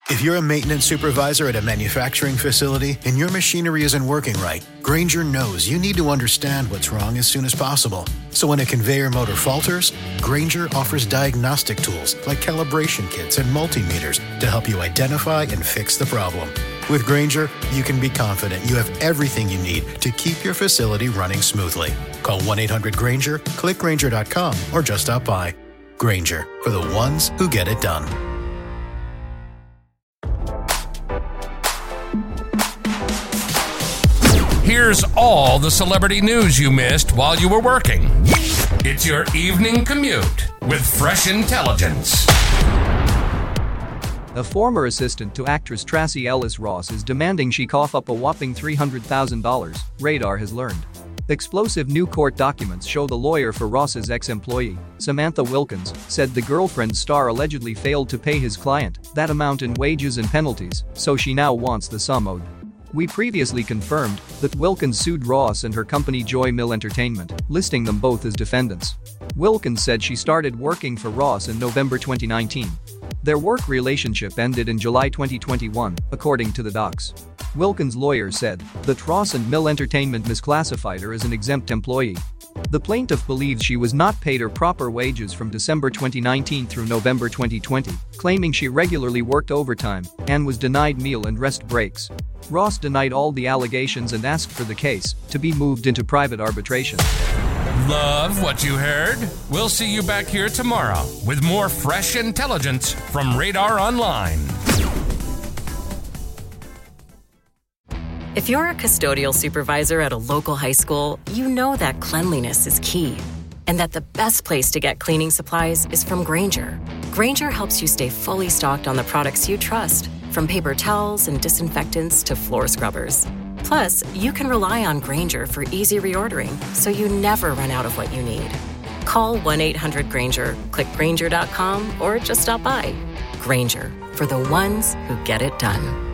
If you're a maintenance supervisor at a manufacturing facility and your machinery isn't working right, Grainger knows you need to understand what's wrong as soon as possible. So when a conveyor motor falters, Grainger offers diagnostic tools like calibration kits and multimeters to help you identify and fix the problem. With Grainger, you can be confident you have everything you need to keep your facility running smoothly. Call 1-800-GRAINGER, click Grainger.com, or just stop by. Grainger, for the ones who get it done. Here's all the celebrity news you missed while you were working. It's your evening commute with Fresh Intelligence. A former assistant to actress Tracee Ellis Ross is demanding she cough up a whopping $300,000, Radar has learned. Explosive new court documents show the lawyer for Ross's ex-employee, Samantha Wilkins, said the Girlfriend's star allegedly failed to pay his client that amount in wages and penalties, so she now wants the sum owed. We previously confirmed that Wilkins sued Ross and her company Joy Mill Entertainment, listing them both as defendants. Wilkins said she started working for Ross in November 2019. Their work relationship ended in July 2021, according to the docs. Wilkins' lawyer said that Ross and Mill Entertainment misclassified her as an exempt employee. The plaintiff believes she was not paid her proper wages from December 2019 through November 2020, claiming she regularly worked overtime and was denied meal and rest breaks. Ross denied all the allegations and asked for the case to be moved into private arbitration. Love what you heard? We'll see you back here tomorrow with more Fresh Intelligence from Radar Online. If you're a custodial supervisor at a local high school, you know that cleanliness is key, and that the best place to get cleaning supplies is from Grainger. Grainger helps you stay fully stocked on the products you trust, from paper towels and disinfectants to floor scrubbers. Plus, you can rely on Grainger for easy reordering, so you never run out of what you need. Call 1-800-GRAINGER, click Grainger.com, or just stop by. Grainger, for the ones who get it done.